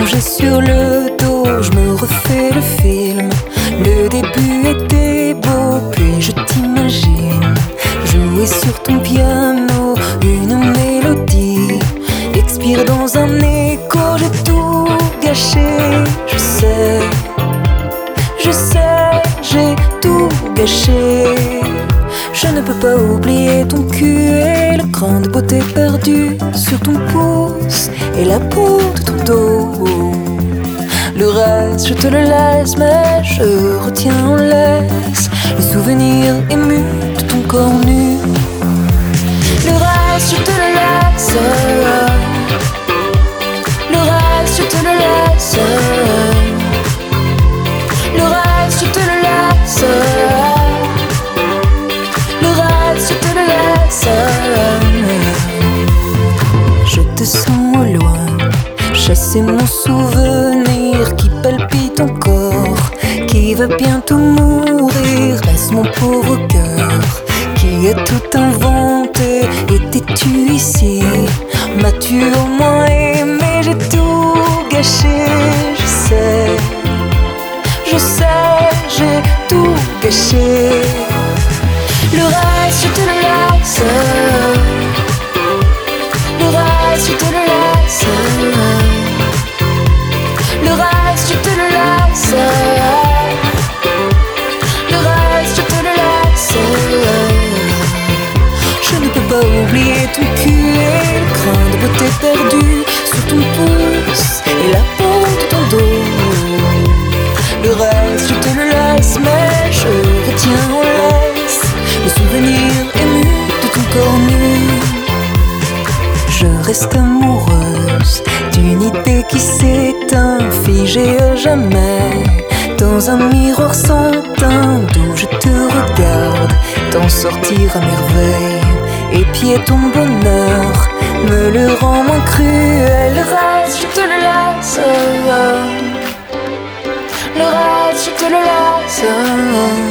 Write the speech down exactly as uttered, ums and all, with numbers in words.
Allongé sur le dos, je me refais le film. Le début était beau, puis je t'imagine jouer sur ton piano une mélodie. Expire dans un écho, j'ai tout gâché. Je sais, je sais, j'ai tout gâché. Je ne peux pas oublier ton cul et le cran de beauté perdu sur ton pouce et la peau de ton dos. Le reste, je te le laisse, mais je retiens en laisse les souvenirs émus de ton corps nu. Le reste, je te le laisse. Le reste, je te le laisse. Le reste, je te le laisse. Le reste, je te le laisse. Je te sens au loin, chasser mon souvenir qui palpite encore, qui va bientôt mourir. Reste mon pauvre cœur qui a tout inventé. Étais-tu ici? M'as-tu au moins aimé? J'ai tout gâché. Je sais, je sais, j'ai tout gâché. Le reste, je te le laisse. Le reste, je te le laisse. Le reste, je te le laisse. Le reste, je te le laisse. Je ne peux pas oublier ton cul et le crin de beauté perdu sur ton pouce et la peau de ton dos. Le reste, je te le laisse, mais je retiens en laisse le souvenir ému de ton corps nu. Je reste amoureuse d'une idée qui s'éteint, figée à jamais dans un miroir sans teint, d'où je te regarde t'en sortir à merveille. Épier ton bonheur me le rend moins cruel. Le reste, je te le laisse. Le reste, je te le laisse.